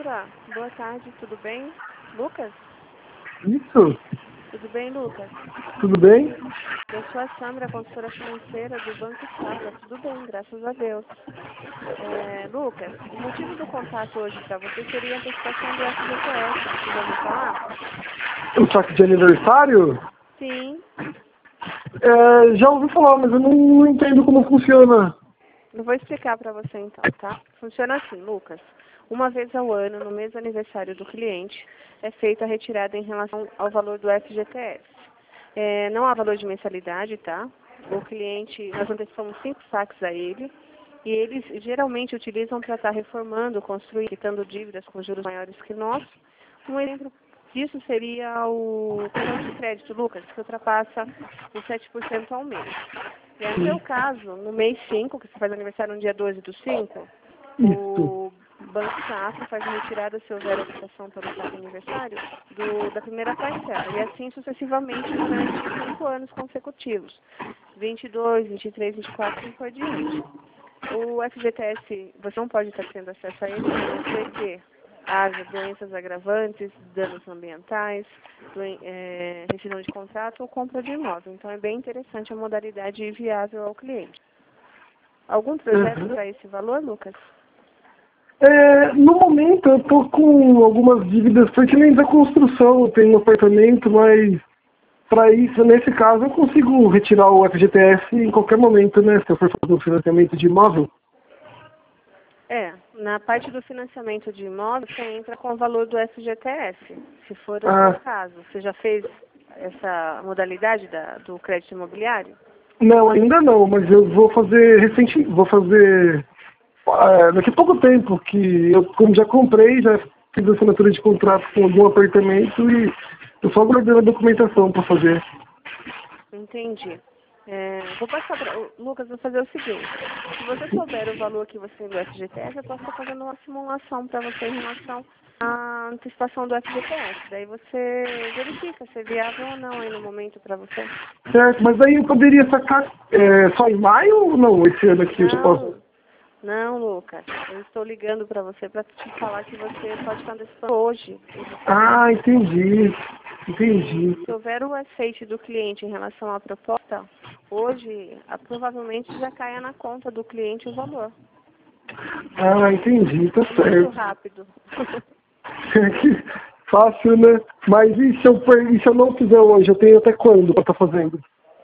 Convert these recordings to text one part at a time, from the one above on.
Sandra, boa tarde, tudo bem? Lucas? Isso, Tudo bem, Lucas? tudo bem? Eu sou a Sandra, consultora financeira do Banco Safra. Tudo bem, graças a Deus. Lucas, o motivo do contato hoje para você seria a antecipação do FGTS. Você já ouviu falar? O saque de aniversário? Sim. Já ouvi falar, mas eu não entendo como funciona. Eu vou explicar para você então, tá? Funciona assim, Lucas. Uma vez ao ano, no mês do aniversário do cliente, é feita a retirada em relação ao valor do FGTS. Não há valor de mensalidade, tá? O cliente, nós antecipamos 5 saques a ele, e eles geralmente utilizam para estar reformando, construindo, quitando dívidas com juros maiores que nós. Um exemplo disso seria o cartão de crédito, Lucas, que ultrapassa os 7% ao mês. No seu caso, no mês 5, que você faz aniversário no dia 12 do 5, Isso. o Banco Safra faz a retirada, se houver optação pelo saque aniversário, da primeira parcela. E assim sucessivamente durante 5 anos consecutivos. 22, 23, 24 e por diante. O FGTS, você não pode estar tendo acesso a ele, a não ser que haja doenças agravantes, danos ambientais, rescisão de contrato ou compra de imóvel. Então é bem interessante a modalidade viável ao cliente. Algum projeto para esse valor, Lucas? No momento eu tô com algumas dívidas pertinentes à construção. Eu tenho um apartamento, mas para isso, nesse caso, eu consigo retirar o FGTS em qualquer momento, né? Se eu for fazer um financiamento de imóvel. Na parte do financiamento de imóvel, você entra com o valor do FGTS, se for o seu caso. Você já fez essa modalidade do crédito imobiliário? Não, ainda não, mas eu vou fazer daqui a pouco tempo, que eu, como já comprei, já fiz assinatura de contrato com algum apartamento e eu só aguardando a documentação para fazer. Entendi. Vou passar para... Lucas, vou fazer o seguinte. Se você souber o valor que você tem do FGTS, eu posso estar fazendo uma simulação para você em relação à antecipação do FGTS. Daí você verifica se é viável ou não aí no momento para você. Certo, mas aí eu poderia sacar só em maio ou não? Esse ano aqui eu já posso? Não, Lucas. Eu estou ligando para você para te falar que você pode estar antecipando hoje. Ah, entendi. Entendi. Se houver o aceite do cliente em relação à proposta, hoje provavelmente já caia na conta do cliente o valor. Ah, entendi, tá certo. Muito rápido. Que fácil, né? Mas e se eu não fizer hoje? Eu tenho até quando para estar fazendo?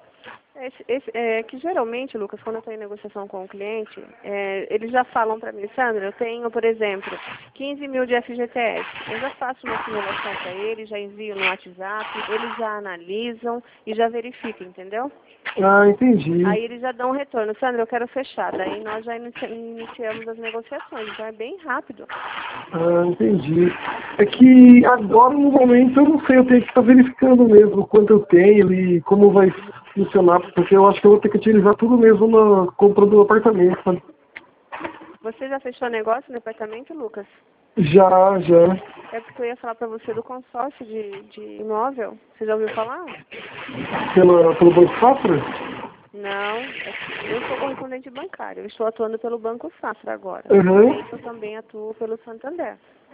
Que geralmente, Lucas, quando eu estou em negociação com o cliente, eles já falam para mim, Sandra, eu tenho, por exemplo, 15 mil de FGTS. Eu já faço uma simulação para eles, já envio no WhatsApp, eles já analisam e já verificam, entendeu? Ah, entendi. Aí eles já dão um retorno, Sandra, eu quero fechar. Daí nós já iniciamos as negociações, então é bem rápido. Ah, entendi. É que agora, no momento, eu não sei, eu tenho que estar verificando mesmo quanto eu tenho e como vai funcionar, porque eu acho que eu vou ter que utilizar tudo mesmo na compra do apartamento, sabe? Você já fechou negócio no apartamento, Lucas? Já. É porque eu ia falar para você do consórcio de imóvel. Você já ouviu falar? Pelo Banco Safra? Não, eu sou correspondente bancário. Eu estou atuando pelo Banco Safra agora. Uhum. Eu também atuo pelo Santander.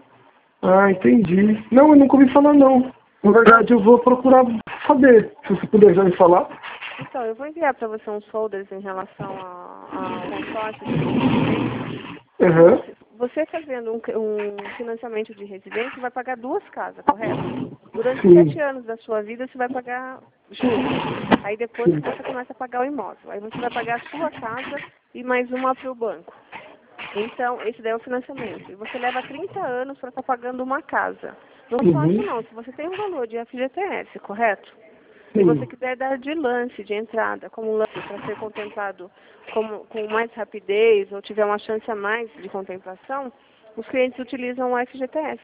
Ah, entendi. Não, eu nunca ouvi falar, não. Na verdade, eu vou procurar saber, se você puder já me falar. Então, eu vou enviar para você uns folders em relação ao consórcio de residência. Uhum. Você fazendo um financiamento de residência vai pagar 2 casas, correto? Durante Sim. 7 anos da sua vida você vai pagar juros. Aí depois que você começa a pagar o imóvel. Aí você vai pagar a sua casa e mais uma para o banco. Então, esse daí é o financiamento. E você leva 30 anos para estar pagando uma casa. Não consórcio não, se você tem um valor de FGTS, correto? Se você quiser dar de lance, de entrada, como lance para ser contemplado com mais rapidez ou tiver uma chance a mais de contemplação, os clientes utilizam o FGTS.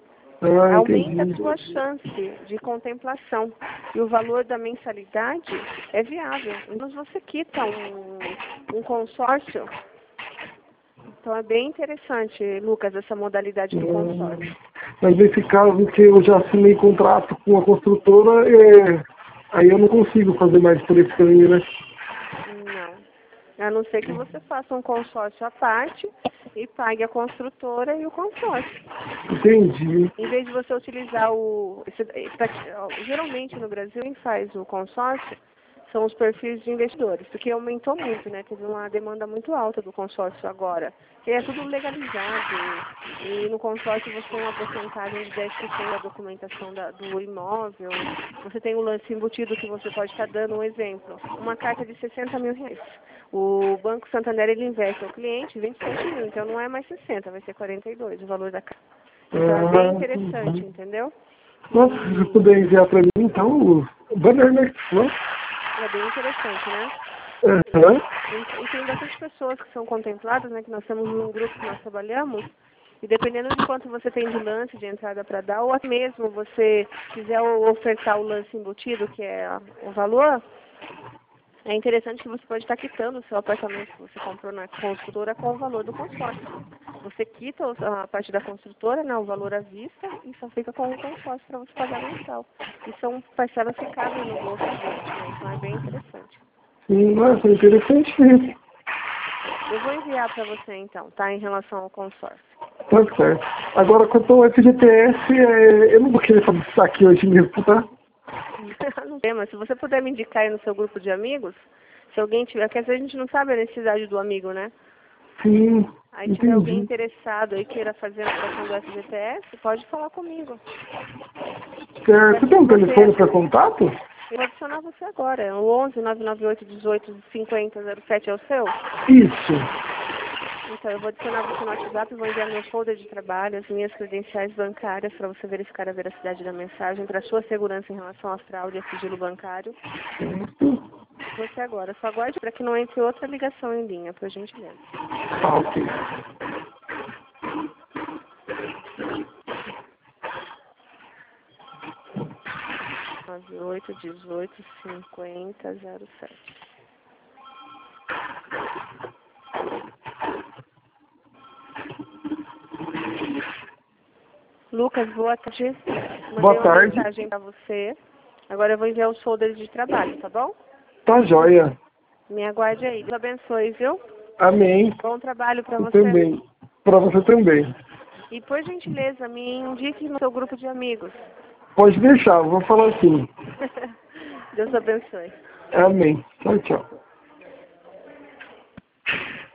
Aumenta a sua chance de contemplação. E o valor da mensalidade é viável. Então, você quita um consórcio. Então, é bem interessante, Lucas, essa modalidade do consórcio. Mas nesse caso que eu já assinei contrato com a construtora, aí eu não consigo fazer mais por esse caminho, né? Não. A não ser que você faça um consórcio à parte e pague a construtora e o consórcio. Entendi. Em vez de você utilizar geralmente no Brasil quem faz o consórcio são os perfis de investidores, porque aumentou muito, né? Teve uma demanda muito alta do consórcio agora. Que é tudo legalizado e no consórcio você tem uma porcentagem de 10% da documentação do imóvel. Você tem o lance embutido que você pode estar dando um exemplo. Uma carta de 60 mil reais. O Banco Santander ele investe ao cliente 27 mil, então não é mais 60, vai ser 42 o valor da carta. Então é bem interessante, entendeu? Nossa, se você puder enviar para mim, então, o banner, né? É bem interessante, né? Uhum. E tem bastante pessoas que são contempladas, né? Que nós temos um grupo que nós trabalhamos. E dependendo de quanto você tem de lance de entrada para dar, ou até mesmo você quiser ofertar o lance embutido, que é o valor, é interessante que você pode estar quitando o seu apartamento que você comprou na construtora com o valor do consórcio. Você quita a parte da construtora, né, o valor à vista, e só fica com o consórcio para você pagar mensal. E são parcelas que cabem no bolso da gente, né? Então é bem interessante. Sim, nossa, interessante mesmo. Eu vou enviar para você então, tá? Em relação ao consórcio. Tá certo. Agora, quanto ao FGTS, eu não vou querer falar isso aqui hoje mesmo, tá? Não tem, mas se você puder me indicar aí no seu grupo de amigos, se alguém tiver, porque às vezes a gente não sabe a necessidade do amigo, né? Sim, Aí tiver alguém interessado e queira fazer a aplicação do FGTS, pode falar comigo. Você tem um telefone para contato? Eu vou adicionar você agora. É o 11 998 18 50 07 é o seu? Isso. Então, eu vou adicionar você no WhatsApp, vou enviar meu folder de trabalho, as minhas credenciais bancárias para você verificar a veracidade da mensagem, para sua segurança em relação à fraude e a sigilo bancário. Você agora. Só aguarde para que não entre outra ligação em linha, por gentileza. Ah, ok. Nove oito 18 50 07. Lucas, boa tarde. Boa tarde. Mandei uma mensagem para você. Agora eu vou enviar os folders de trabalho, tá bom? Tá joia. Me aguarde aí. Deus abençoe, viu? Amém. Bom trabalho para você. Também. Para você também. E, por gentileza, me indique no seu grupo de amigos. Pode deixar, vou falar assim. Deus abençoe. Amém. Tchau, tchau.